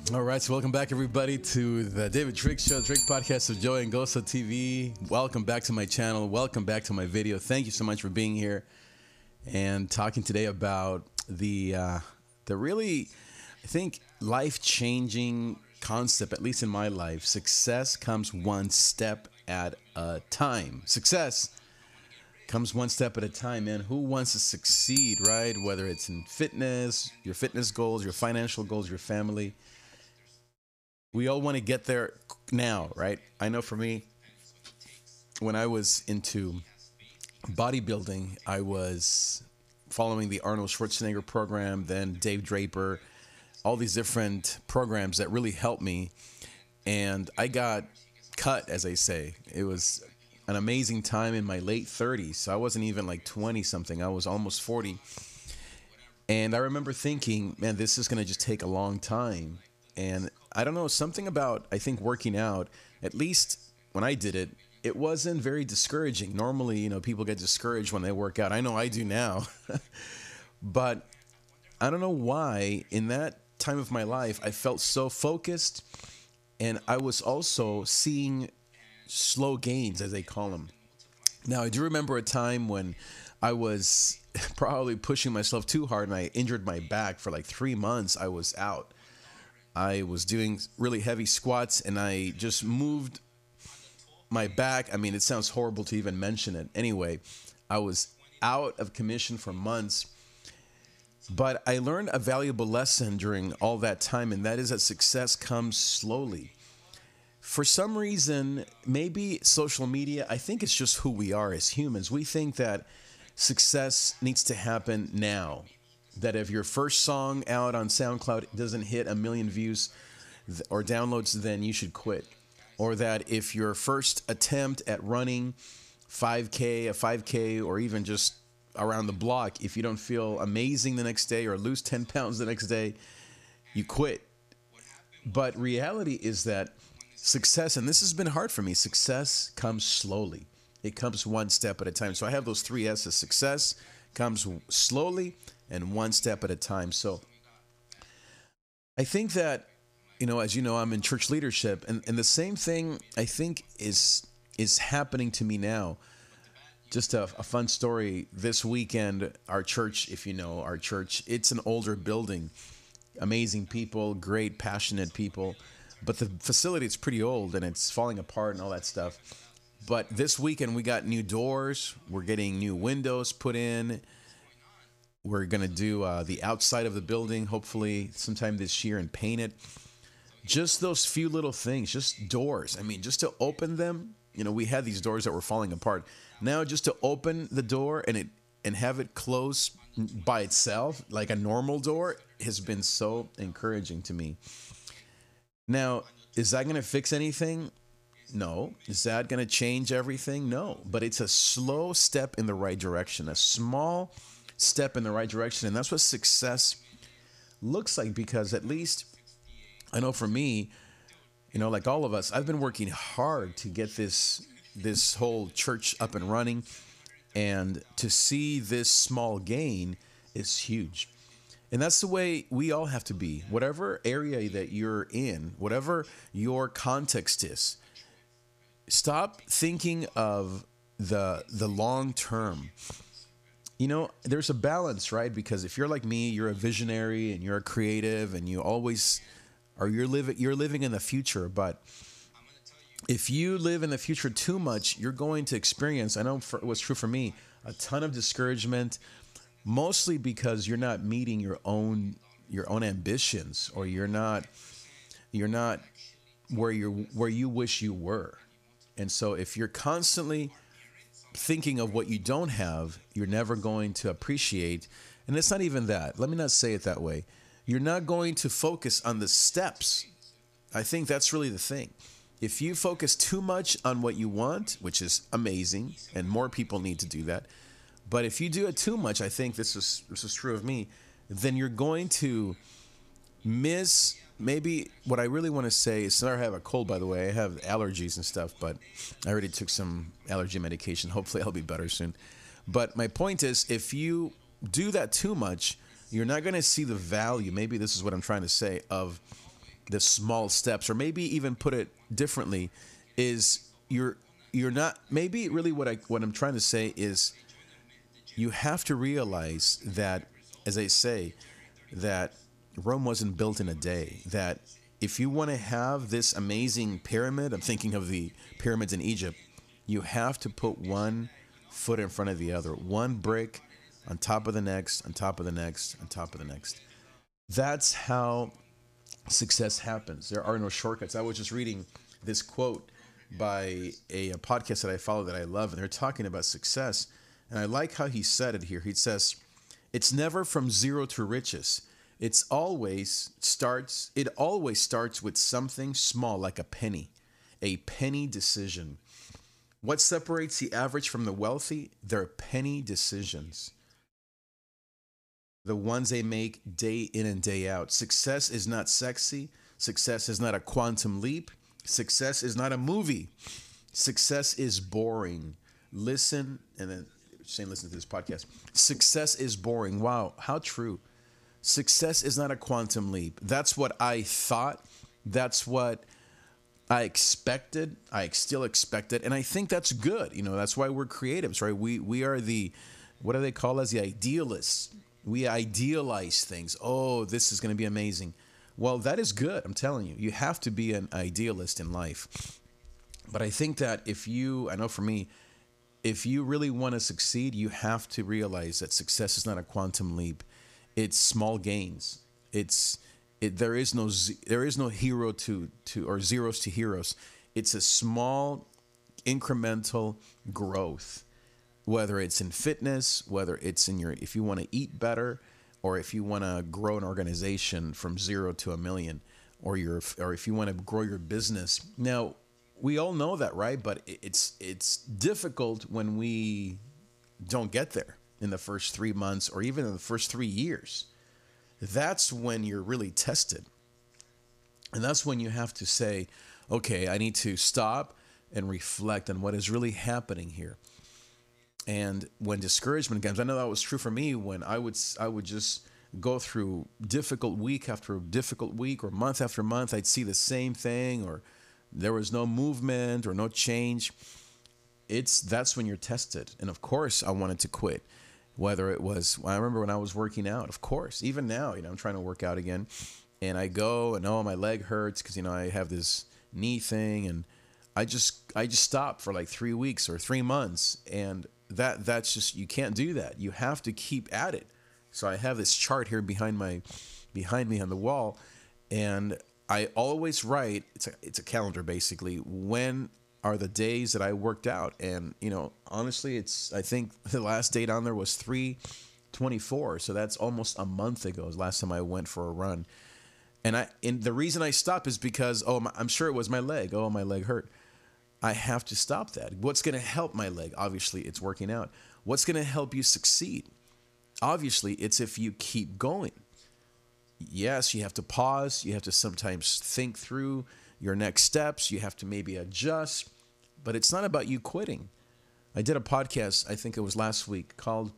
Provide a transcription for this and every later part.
All right, so welcome back, everybody, to the David Drake Show, Drake Podcast of Joey and Gosa TV. Welcome back to my channel. Welcome back to my video. Thank you so much for being here and talking today about the really, I think, life-changing concept, at least in my life. Success comes one step at a time. Success comes one step at a time, man. Who wants to succeed, right? Whether it's in fitness, your fitness goals, your financial goals, your family. We all want to get there now, right? I know for me, when I was into bodybuilding, I was following the Arnold Schwarzenegger program, then Dave Draper, all these different programs that really helped me. And I got cut, as they say. It was an amazing time in my late 30s. So I wasn't even like 20 something. I was almost 40. And I remember thinking, man, this is going to just take a long time. And I don't know, something about, I think, working out, at least when I did it, it wasn't very discouraging. Normally, you know, people get discouraged when they work out. I know I do now. But I don't know why in that time of my life, I felt so focused. And I was also seeing slow gains, as they call them. Now, I do remember a time when I was probably pushing myself too hard and I injured my back for like 3 months. I was out. I was doing really heavy squats and I just moved my back. I mean, it sounds horrible to even mention it. Anyway, I was out of commission for months, but I learned a valuable lesson during all that time, and that is that success comes slowly. For some reason, maybe social media, I think it's just who we are as humans. We think that success needs to happen now. That if your first song out on SoundCloud doesn't hit 1 million views or downloads, then you should quit. Or that if your first attempt at running a 5K, or even just around the block, if you don't feel amazing the next day or lose 10 pounds the next day, you quit. But reality is that success, and this has been hard for me, success comes slowly. It comes one step at a time. So I have those 3 S's. Success comes slowly and one step at a time. So I think that, you know, as you know, I'm in church leadership, and the same thing I think is happening to me now. Just a fun story. This weekend, our church, if you know our church, it's an older building, amazing people, great, passionate people, but the facility is pretty old and it's falling apart and all that stuff. But this weekend we got new doors, we're getting new windows put in. We're going to do the outside of the building, hopefully sometime this year, and paint it. Just those few little things, just doors. I mean, just to open them, you know, we had these doors that were falling apart. Now just to open the door and have it close by itself, like a normal door, has been so encouraging to me. Now, is that going to fix anything? No. Is that going to change everything? No. But it's a slow step in the right direction, a small step in the right direction. And that's what success looks like, because at least I know for me, you know, like all of us, I've been working hard to get this whole church up and running, and to see this small gain is huge. And that's the way we all have to be. Whatever area that you're in, whatever your context is, stop thinking of the long term. You know, there's a balance, right? Because if you're like me, you're a visionary and you're a creative and you always are, you're living in the future. But if you live in the future too much, you're going to experience, I know it was true for me, a ton of discouragement, mostly because you're not meeting your own ambitions, or you're not where you wish you were. And so if you're constantly thinking of what you don't have, you're never going to appreciate. And it's not even that. Let me not say it that way. You're not going to focus on the steps. I think that's really the thing. If you focus too much on what you want, which is amazing, and more people need to do that, but if you do it too much, I think this is true of me, then you're going to miss. Maybe what I really want to say is, I have a cold, by the way. I have allergies and stuff, but I already took some allergy medication. Hopefully I'll be better soon. But my point is, if you do that too much, you're not going to see the value. Maybe this is what I'm trying to say, of the small steps, or maybe even put it differently, is you're not, maybe really what I'm trying to say is you have to realize that, as I say, that Rome wasn't built in a day. That if you want to have this amazing pyramid, I'm thinking of the pyramids in Egypt, you have to put one foot in front of the other, one brick on top of the next, on top of the next, on top of the next. That's how success happens. There are no shortcuts. I was just reading this quote by a podcast that I follow that I love, and they're talking about success. And I like how he said it here. He says, it's never from zero to riches. It always starts with something small, like a penny decision. What separates the average from the wealthy? Their penny decisions. The ones they make day in and day out. Success is not sexy. Success is not a quantum leap. Success is not a movie. Success is boring. Listen, and then saying listen to this podcast. Success is boring. Wow, how true. Success is not a quantum leap. That's what I thought. That's what I expected. I still expect it. And I think that's good. You know, that's why we're creatives, right? We are the, what do they call us? The idealists. We idealize things. Oh, this is going to be amazing. Well, that is good. I'm telling you, you have to be an idealist in life. But I think that I know for me, if you really want to succeed, you have to realize that success is not a quantum leap. It's small gains. There is no hero to or zeros to heroes. It's a small incremental growth, whether it's in fitness, whether it's in if you want to eat better, or if you want to grow an organization from 0 to 1 million, or if you want to grow your business. Now, we all know that, right? But it's difficult when we don't get there in the first 3 months or even in the first 3 years. That's when you're really tested. And that's when you have to say, okay, I need to stop and reflect on what is really happening here. And when discouragement comes, I know that was true for me when I would just go through difficult week after difficult week, or month after month. I'd see the same thing, or there was no movement or no change. That's when you're tested. And of course, I wanted to quit. Whether it was, I remember when I was working out, of course, even now, I'm trying to work out again, and I go and my leg hurts because, I have this knee thing, and I just stopped for like 3 weeks or 3 months. And that's just, you can't do that. You have to keep at it. So I have this chart here behind me on the wall, and I always write, it's a calendar basically, when are the days that I worked out. And, honestly, I think the last date on there was 3/24. So that's almost a month ago, was the last time I went for a run. And the reason I stopped is because, I'm sure it was my leg. Oh, my leg hurt. I have to stop that. What's going to help my leg? Obviously, it's working out. What's going to help you succeed? Obviously, it's if you keep going. Yes, you have to pause. You have to sometimes think through your next steps. You have to maybe adjust. But it's not about you quitting. I did a podcast, I think it was last week, called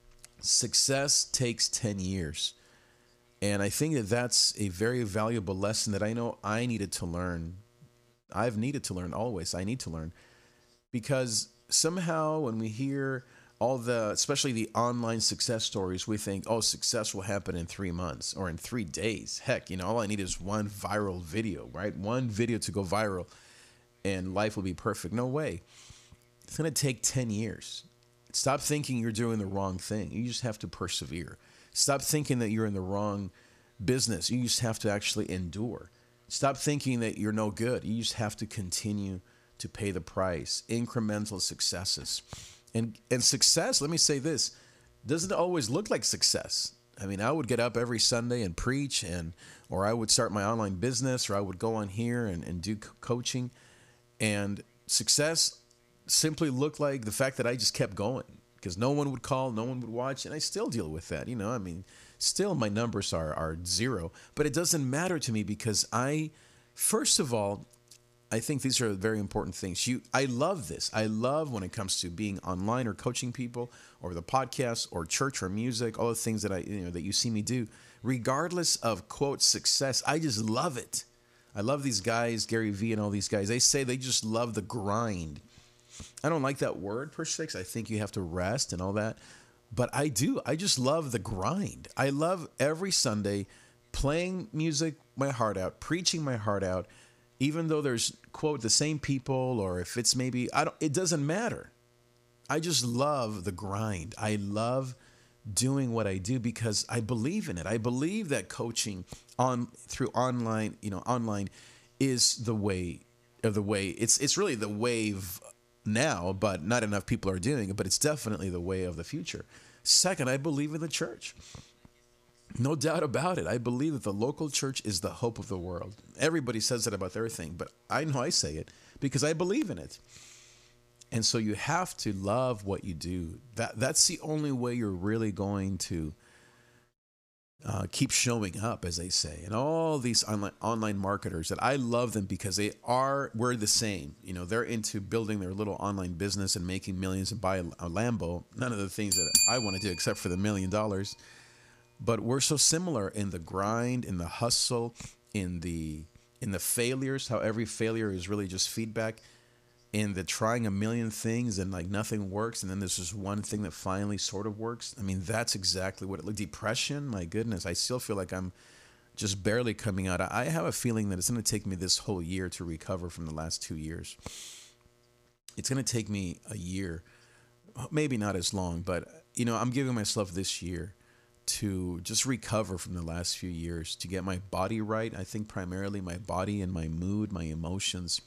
Success Takes 10 Years. And I think that that's a very valuable lesson that I know I needed to learn. I've needed to learn always. I need to learn. Because somehow when we hear especially the online success stories, we think, success will happen in 3 months or in 3 days. Heck, all I need is one viral video, right? One video to go viral and life will be perfect. No way. It's going to take 10 years. Stop thinking you're doing the wrong thing. You just have to persevere. Stop thinking that you're in the wrong business. You just have to actually endure. Stop thinking that you're no good. You just have to continue to pay the price. Incremental successes. And success, let me say this, doesn't always look like success. I mean, I would get up every Sunday and preach, or I would start my online business, or I would go on here and do coaching. And success simply looked like the fact that I just kept going, because no one would call, no one would watch, and I still deal with that. Still my numbers are 0, but it doesn't matter to me because first of all, I think these are very important things. I love this. I love when it comes to being online or coaching people, or the podcast or church or music, all the things that that you see me do. Regardless of quote success, I just love it. I love these guys, Gary Vee and all these guys. They say they just love the grind. I don't like that word per se, 'cause I think you have to rest and all that. But I do. I just love the grind. I love every Sunday playing music my heart out, preaching my heart out, even though there's quote the same people, or if it's maybe I don't it doesn't matter. I just love the grind. I love doing what I do because I believe in it. I believe that coaching on through online, online is the way of the way. It's really the wave now, but not enough people are doing it, but it's definitely the way of the future. Second, I believe in the church. No doubt about it. I believe that the local church is the hope of the world. Everybody says that about their thing, but I know I say it because I believe in it. And so you have to love what you do. That's the only way you're really going to keep showing up, as they say. And all these online marketers that I love them because we're the same. They're into building their little online business and making millions and buy a Lambo. None of the things that I want to do except for the $1 million. But we're so similar in the grind, in the hustle, in the failures, how every failure is really just feedback, in the trying a million things and like nothing works, and then there's just one thing that finally sort of works. I mean, that's exactly what depression, my goodness, I still feel like I'm just barely coming out. I have a feeling that it's going to take me this whole year to recover from the last 2 years. It's going to take me a year, maybe not as long, but I'm giving myself this year to just recover from the last few years, to get my body right. I think primarily my body and my mood, my emotions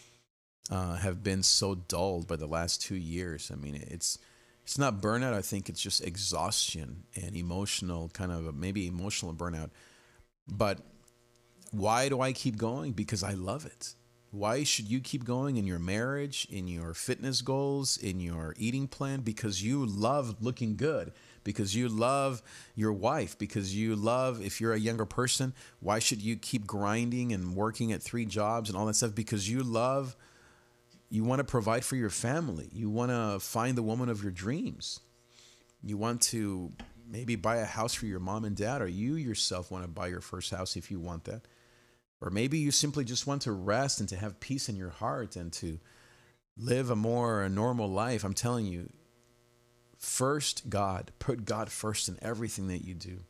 have been so dulled by the last 2 years. I mean, it's not burnout. I think it's just exhaustion and emotional, kind of maybe emotional burnout. But why do I keep going? Because I love it. Why should you keep going in your marriage, in your fitness goals, in your eating plan? Because you love looking good, because you love your wife, because you love, if you're a younger person, why should you keep grinding and working at 3 jobs and all that stuff? Because you want to provide for your family. You want to find the woman of your dreams. You want to maybe buy a house for your mom and dad, or you yourself want to buy your first house if you want that. Or maybe you simply just want to rest and to have peace in your heart and to live a more normal life. I'm telling you, first God, put God first in everything that you do.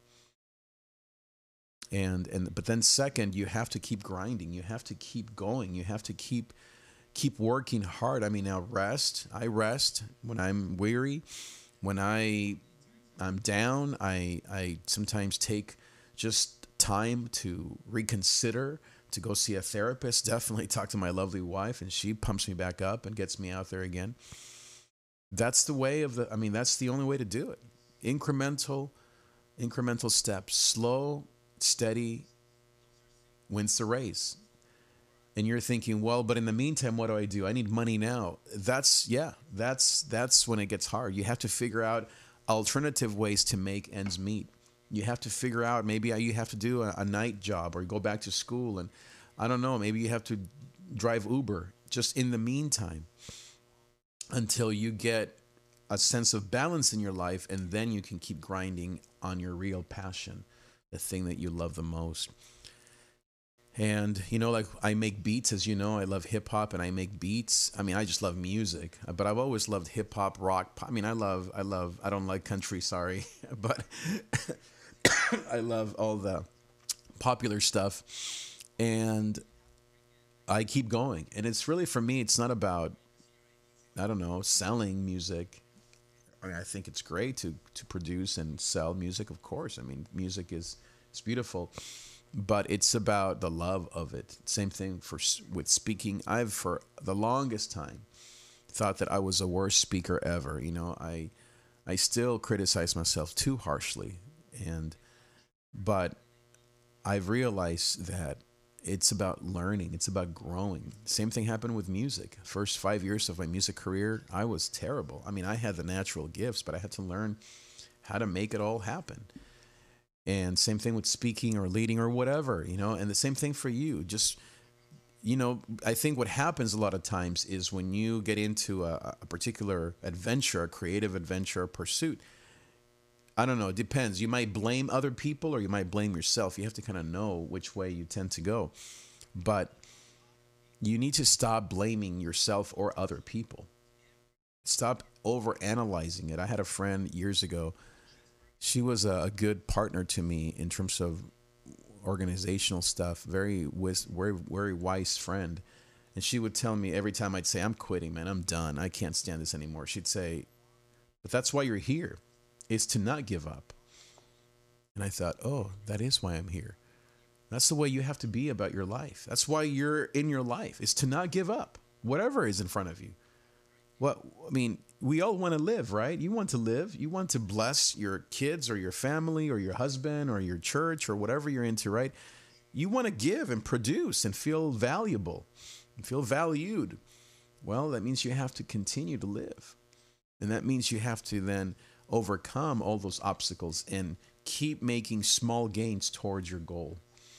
But then second, you have to keep grinding. You have to keep going. You have to keep working hard. I mean, now I rest when I'm weary, when I'm down. I sometimes take just time to reconsider, to go see a therapist, definitely talk to my lovely wife, and she pumps me back up and gets me out there again. That's the way that's the only way to do it. Incremental steps, slow, steady wins the race. And you're thinking, well, but in the meantime, what do? I need money now. That's when it gets hard. You have to figure out alternative ways to make ends meet. You have to figure out, maybe you have to do a night job or go back to school. And I don't know, maybe you have to drive Uber just in the meantime until you get a sense of balance in your life. And then you can keep grinding on your real passion, the thing that you love the most. And, like I make beats, as you know, I love hip hop and I make beats. I mean, I just love music, but I've always loved hip hop, rock. I mean, I don't like country, sorry, but I love all the popular stuff, and I keep going. And it's really, for me, it's not about, I don't know, selling music. I mean, I think it's great to produce and sell music, of course. I mean, music it's beautiful, but it's about the love of it. Same thing with speaking. I've, for the longest time, thought that I was the worst speaker ever. I still criticize myself too harshly, but I've realized that it's about learning. It's about growing. Same thing happened with music. First 5 years of my music career, I was terrible. I mean, I had the natural gifts, but I had to learn how to make it all happen. And same thing with speaking or leading or whatever, and the same thing for you. Just, I think what happens a lot of times is when you get into a particular adventure, a creative adventure, a pursuit, I don't know, it depends. You might blame other people or you might blame yourself. You have to kind of know which way you tend to go. But you need to stop blaming yourself or other people. Stop over analyzing it. I had a friend years ago. She was a good partner to me in terms of organizational stuff. Very wise friend. And she would tell me every time I'd say, I'm quitting, man. I'm done. I can't stand this anymore. She'd say, but that's why you're here, is to not give up. And I thought, oh, that is why I'm here. That's the way you have to be about your life. That's why you're in your life, is to not give up, whatever is in front of you. We all want to live, right? You want to live. You want to bless your kids or your family or your husband or your church or whatever you're into, right? You want to give and produce and feel valuable and feel valued. Well, that means you have to continue to live. And that means you have to then overcome all those obstacles and keep making small gains towards your goal.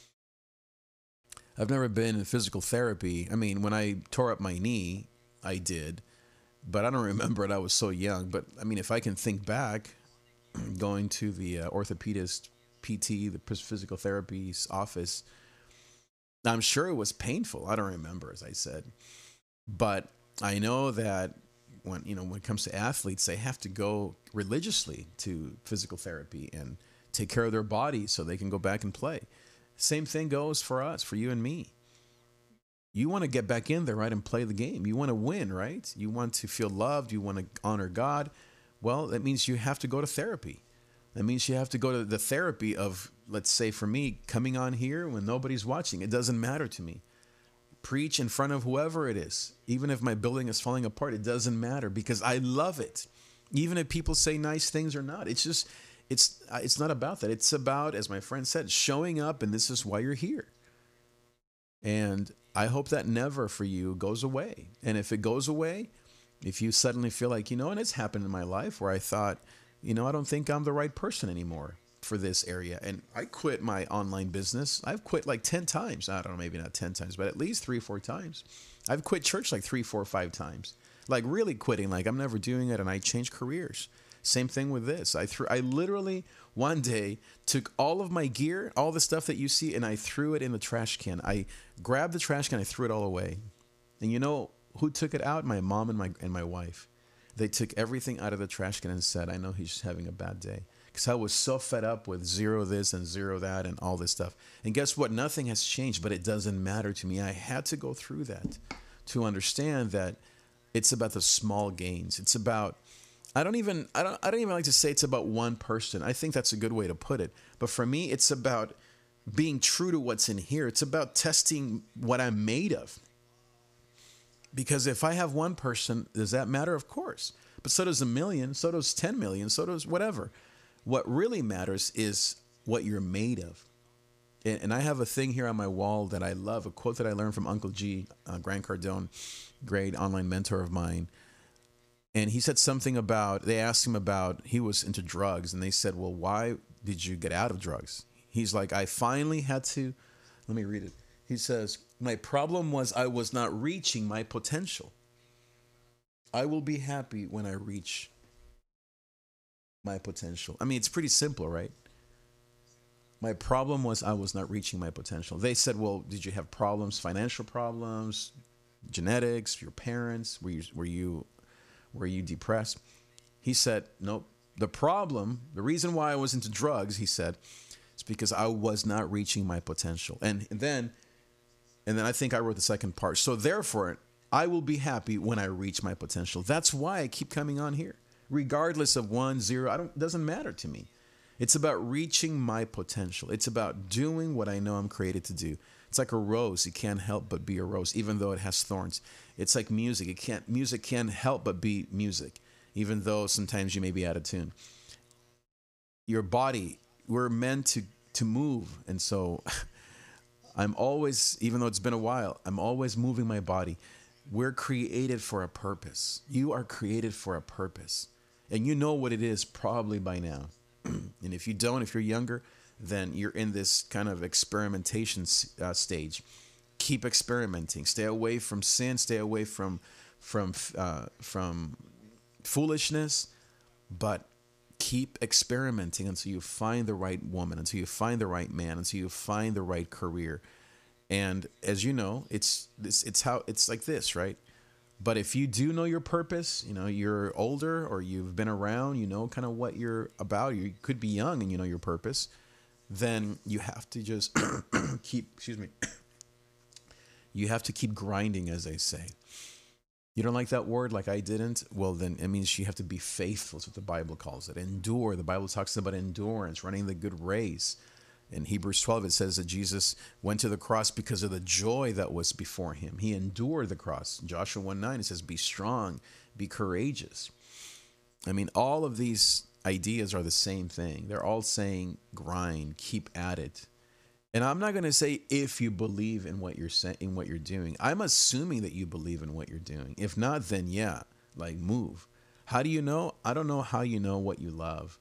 I've never been in physical therapy. I mean, when I tore up my knee, I did, but I don't remember it. I was so young. But I mean, if I can think back, going to the orthopedist, PT, the physical therapy's office, I'm sure it was painful. I don't remember, as I said. But I know that when it comes to athletes, they have to go religiously to physical therapy and take care of their body so they can go back and play. Same thing goes for us, for you and me. You want to get back in there, right, and play the game. You want to win, right? You want to feel loved. You want to honor God. Well, that means you have to go to therapy. That means you have to go to the therapy of, let's say for me, coming on here when nobody's watching. It doesn't matter to me. Preach in front of whoever it is. Even if my building is falling apart, it doesn't matter because I love it. Even if people say nice things or not. It's just, it's not about that. It's about, as my friend said, showing up, and this is why you're here. And I hope that never for you goes away. And if it goes away, if you suddenly feel like, and it's happened in my life where I thought, I don't think I'm the right person anymore for this area. And I quit my online business. I've quit like 10 times. I don't know, maybe not 10 times, but at least 3-4 times. I've quit church like 3, 4, 5 times. Like really quitting, like I'm never doing it. And I changed careers. Same thing with this. I literally one day took all of my gear, all the stuff that you see, and I threw it in the trash can. I grabbed the trash can, I threw it all away. And you know who took it out? My mom and my wife. They took everything out of the trash can and said, I know he's just having a bad day. Because I was so fed up with zero this and zero that and all this stuff. And guess what? Nothing has changed, but it doesn't matter to me. I had to go through that to understand that it's about the small gains. It's about, I don't even like to say it's about one person. I think that's a good way to put it. But for me, it's about being true to what's in here. It's about testing what I'm made of. Because if I have one person, does that matter? Of course. But so does a million, so does 10 million, so does whatever. What really matters is what you're made of. And I have a thing here on my wall that I love, a quote that I learned from Uncle G, Grant Cardone, great online mentor of mine. And he said something about, they asked him about, he was into drugs. And they said, well, why did you get out of drugs? He's like, I finally had to, let me read it. He says, my problem was I was not reaching my potential. I will be happy when I reach my potential. I mean, it's pretty simple, right? My problem was I was not reaching my potential. They said, well, did you have problems, financial problems, genetics, your parents? Were you depressed? He said, nope. The reason why I was into drugs, he said, is because I was not reaching my potential. And then I think I wrote the second part. So therefore, I will be happy when I reach my potential. That's why I keep coming on here. Regardless of 1, 0, it doesn't matter to me. It's about reaching my potential. It's about doing what I know I'm created to do. It's like a rose. It can't help but be a rose, even though it has thorns. It's like music. Music can't help but be music, even though sometimes you may be out of tune. Your body, we're meant to move. And so I'm always, even though it's been a while, I'm always moving my body. We're created for a purpose. You are created for a purpose. And you know what it is probably by now. And if you don't, if you're younger, then you're in this kind of experimentation stage. Keep experimenting. Stay away from sin. Stay away from foolishness. But keep experimenting until you find the right woman, until you find the right man, until you find the right career. And as you know, it's like this, right? But if you do know your purpose, you know, you're older or you've been around, you know kind of what you're about, you could be young and you know your purpose, then you have to just excuse me, you have to keep grinding, as they say. You don't like that word like I didn't? Well, then it means you have to be faithful. That's what the Bible calls it. Endure. The Bible talks about endurance, running the good race. In Hebrews 12, it says that Jesus went to the cross because of the joy that was before him. He endured the cross. In Joshua 1:9, it says, be strong, be courageous. I mean, all of these ideas are the same thing. They're all saying grind, keep at it. And I'm not going to say if you believe in what you're saying, in what you're doing. I'm assuming that you believe in what you're doing. If not, then yeah, like move. How do you know? I don't know how you know what you love.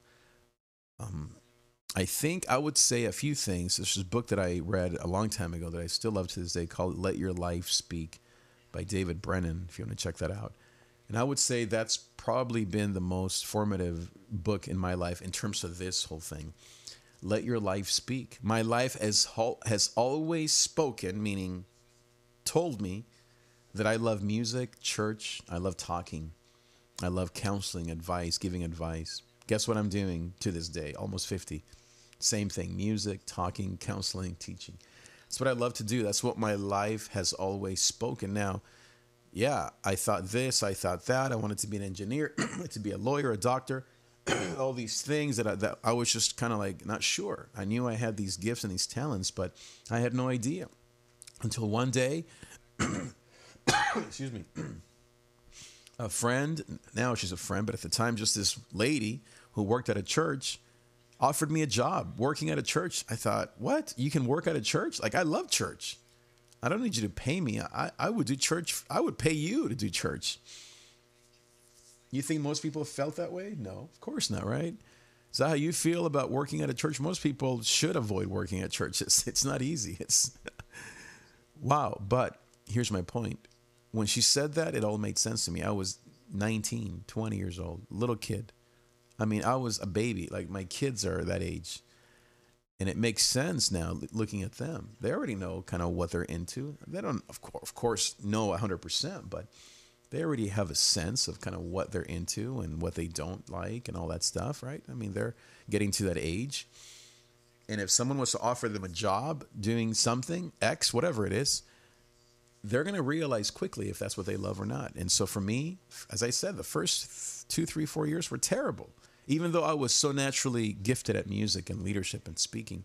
I think I would say a few things. This is a book that I read a long time ago that I still love to this day called Let Your Life Speak by David Brennan, if you want to check that out. And I would say that's probably been the most formative book in my life in terms of this whole thing. Let your life speak. My life has always spoken, meaning told me that I love music, church, I love talking. I love counseling, advice, giving advice. Guess what I'm doing to this day, almost 50? Same thing, music, talking, counseling, teaching. That's what I love to do. That's what my life has always spoken. Now, yeah, I thought this, I thought that. I wanted to be an engineer, to be a lawyer, a doctor, all these things that I was just kind of like not sure. I knew I had these gifts and these talents, but I had no idea until one day, excuse me, a friend, now she's a friend, but at the time just this lady who worked at a church offered me a job working at a church. I thought, what? You can work at a church? Like, I love church. I don't need you to pay me. I would do church. I would pay you to do church. You think most people felt that way? No, of course not, right? Is that how you feel about working at a church? Most people should avoid working at church. It's not easy. It's wow. But here's my point. When she said that, it all made sense to me. I was 19, 20 years old, little kid. I mean, I was a baby. Like, my kids are that age. And it makes sense now looking at them. They already know kind of what they're into. They don't, of course, know 100%, but they already have a sense of kind of what they're into and what they don't like and all that stuff, right? I mean, they're getting to that age. And if someone was to offer them a job doing something, X, whatever it is, they're going to realize quickly if that's what they love or not. And so for me, as I said, the first 2, 3, 4 years were terrible. Even though I was so naturally gifted at music and leadership and speaking,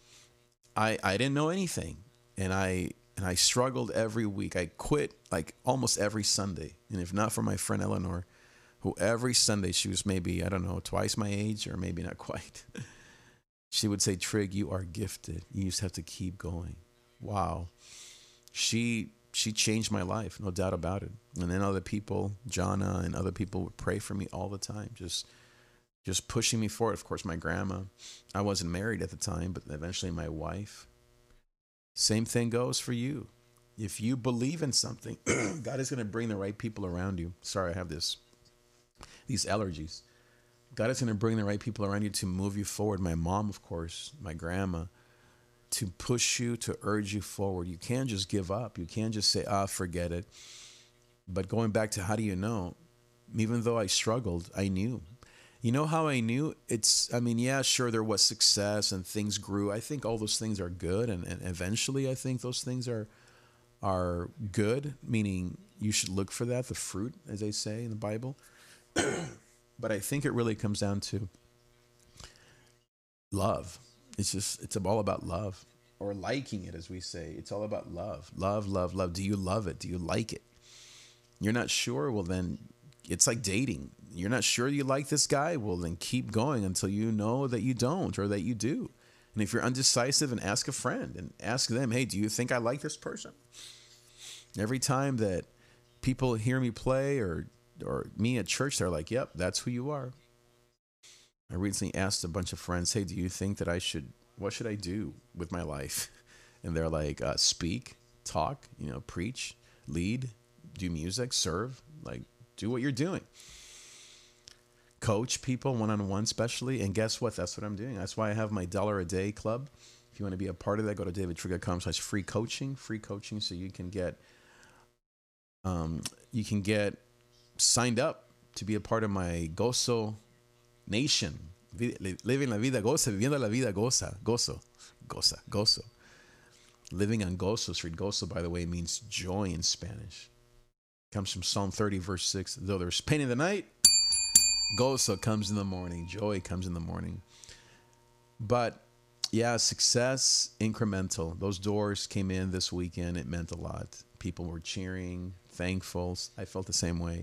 I didn't know anything. And I struggled every week. I quit like almost every Sunday. And if not for my friend Eleanor, who every Sunday, she was maybe, I don't know, twice my age or maybe not quite. She would say, Trig, you are gifted. You just have to keep going. Wow. She changed my life, no doubt about it. And then other people, Jana and other people would pray for me all the time, just pushing me forward. Of course, my grandma. I wasn't married at the time, but eventually my wife. Same thing goes for you. If you believe in something, God is going to bring the right people around you. Sorry, I have these allergies. God is going to bring the right people around you to move you forward. My mom, of course, my grandma, to push you, to urge you forward. You can't just give up. You can't just say, forget it. But going back to how do you know? Even though I struggled, I knew. You know how I knew? Yeah, sure, there was success and things grew. I think all those things are good. And eventually I think those things are good, meaning you should look for that, the fruit, as they say in the Bible. But I think it really comes down to love. It's all about love, or liking it, as we say. It's all about love. Love, love, love. Do you love it? Do you like it? You're not sure? Well, then it's like dating. You're not sure you like this guy? Well, then keep going until you know that you don't or that you do. And if you're undecisive, and ask a friend and ask them, hey, do you think I like this person? Every time that people hear me play or me at church, they're like, yep, that's who you are. I recently asked a bunch of friends, hey, do you think that what should I do with my life? And they're like, speak, talk, preach, lead, do music, serve, like do what you're doing. Coach people one-on-one especially. And guess what? That's what I'm doing. That's why I have my $1 a day club. If you want to be a part of that, go to davidtrigg.com/free coaching, so you can get signed up to be a part of my Gozo Nation. Living la vida goza, viviendo la vida goza, gozo. Living on Gozo Street. Gozo, by the way, means joy in Spanish. Comes from Psalm 30, verse 6. Though there's pain in the night, gozo comes in the morning. Joy comes in the morning. But yeah, success, incremental. Those doors came in this weekend. It meant a lot. People were cheering, thankful. I felt the same way.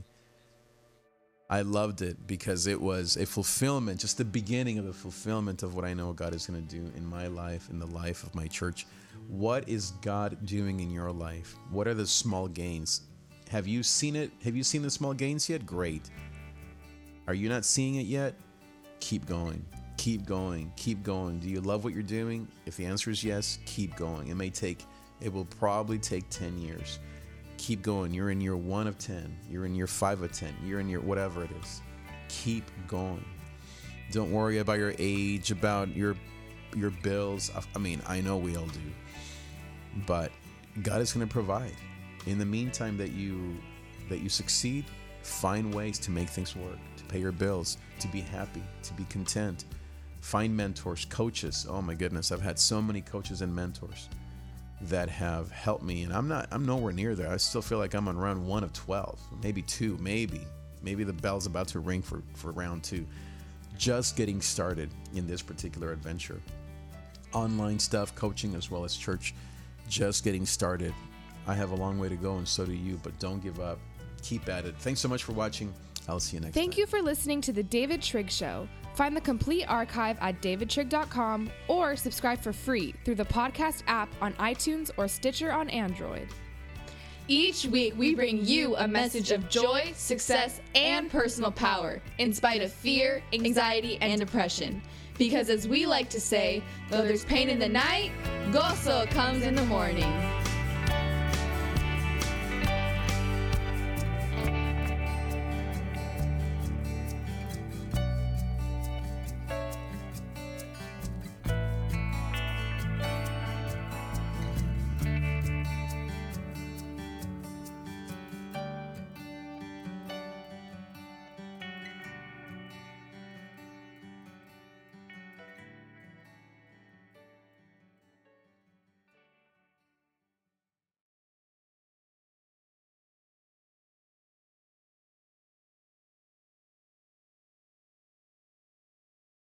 I loved it because it was a fulfillment, just the beginning of the fulfillment of what I know God is going to do in my life, in the life of my church. What is God doing in your life? What are the small gains? Have you seen it? Have you seen the small gains yet? Great. Are you not seeing it yet? Keep going. Keep going. Keep going. Do you love what you're doing? If the answer is yes, keep going. It will probably take 10 years. Keep going. You're in year 1 of 10. You're in year 5 of 10. You're in year whatever it is. Keep going. Don't worry about your age, about your bills. I mean, I know we all do. But God is going to provide. In the meantime that you succeed, find ways to make things work, to pay your bills, to be happy, to be content. Find mentors, coaches. Oh my goodness, I've had so many coaches and mentors that have helped me, and I'm nowhere near there. I still feel like I'm on round 1 of 12, maybe 2, maybe the bell's about to ring for round 2. Just getting started in this particular adventure. Online stuff, coaching as well as church, just getting started. I have a long way to go, and so do you, but don't give up. Keep at it. Thanks so much for watching. I'll see you next time. Thank you for listening to The David Trigg Show. Find the complete archive at davidtrigg.com or subscribe for free through the podcast app on iTunes or Stitcher on Android. Each week, we bring you a message of joy, success, and personal power in spite of fear, anxiety, and depression. Because as we like to say, though there's pain in the night, gozo comes in the morning.